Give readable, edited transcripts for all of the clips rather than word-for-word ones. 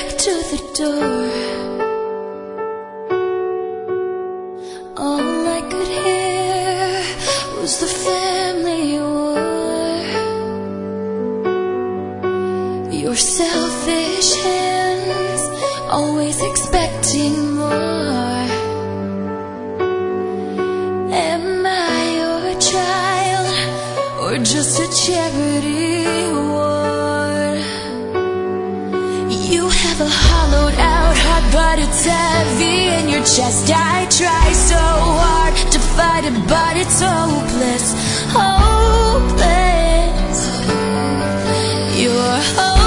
back to the door. All I could hear was the family war. Your selfish hands always expecting more. Am I your child or just a charity ward? You have a hollowed out heart, but it's heavy in your chest. I try so hard to fight it, but it's hopeless, hopeless. You're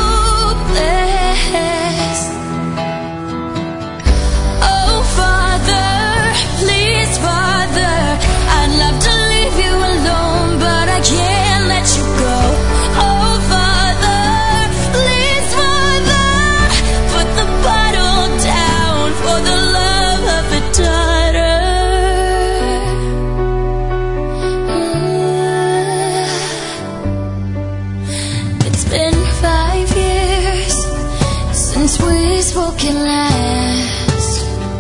hopeless. Oh, Father, please, Father, I'd love to leave you alone, but I can't let you go. Oh, Father, please, Father, put the bottle down for the love of a daughter. It's been 5 years since we spoke last,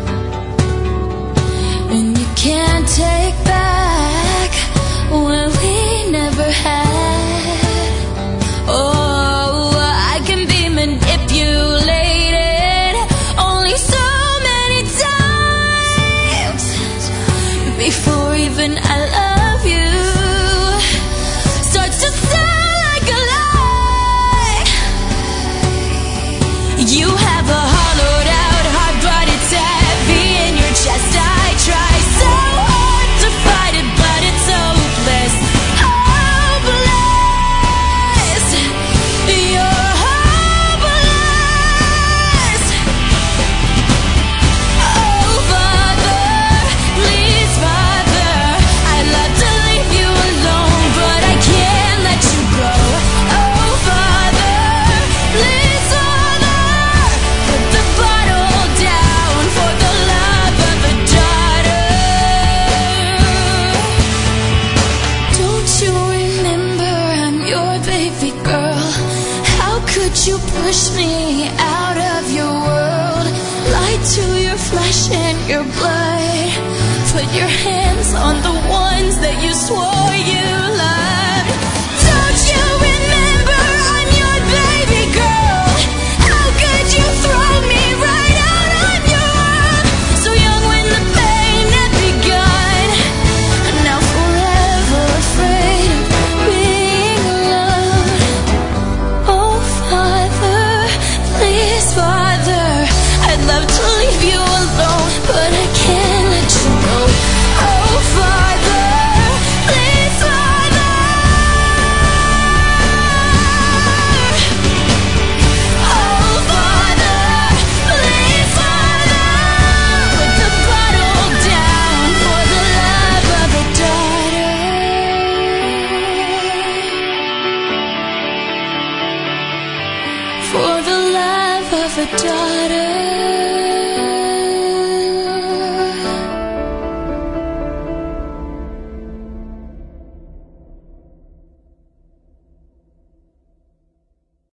and you can't take back what we never had. Oh, I can be manipulated only so many times before even I love you starts to sound like a lie. You have a hollowed out heart, but it's heavy in your chest. I try so hard to fight it, but it's hopeless, hopeless. You're hopeless. Oh, Father, please, Father, I'd love to leave you alone, but I can't let you go. Oh, Father, please, Father, put the bottle down for the love of a daughter. Don't you remember I'm your baby girl? How could you push me out of your world? Lie to your flesh and your blood. Put your hands on the ones that you swore you loved. Don't you remember I'm your baby girl? How could you throw me right out of your world? So young when the pain had begun, and now forever afraid of being alone. Oh, Father, please, Father, I'd love to leave you alone, but I can't let you go. Oh, Father, please, Father. Oh, Father, please, Father, put the bottle down for the love of a daughter. For the love of a daughter.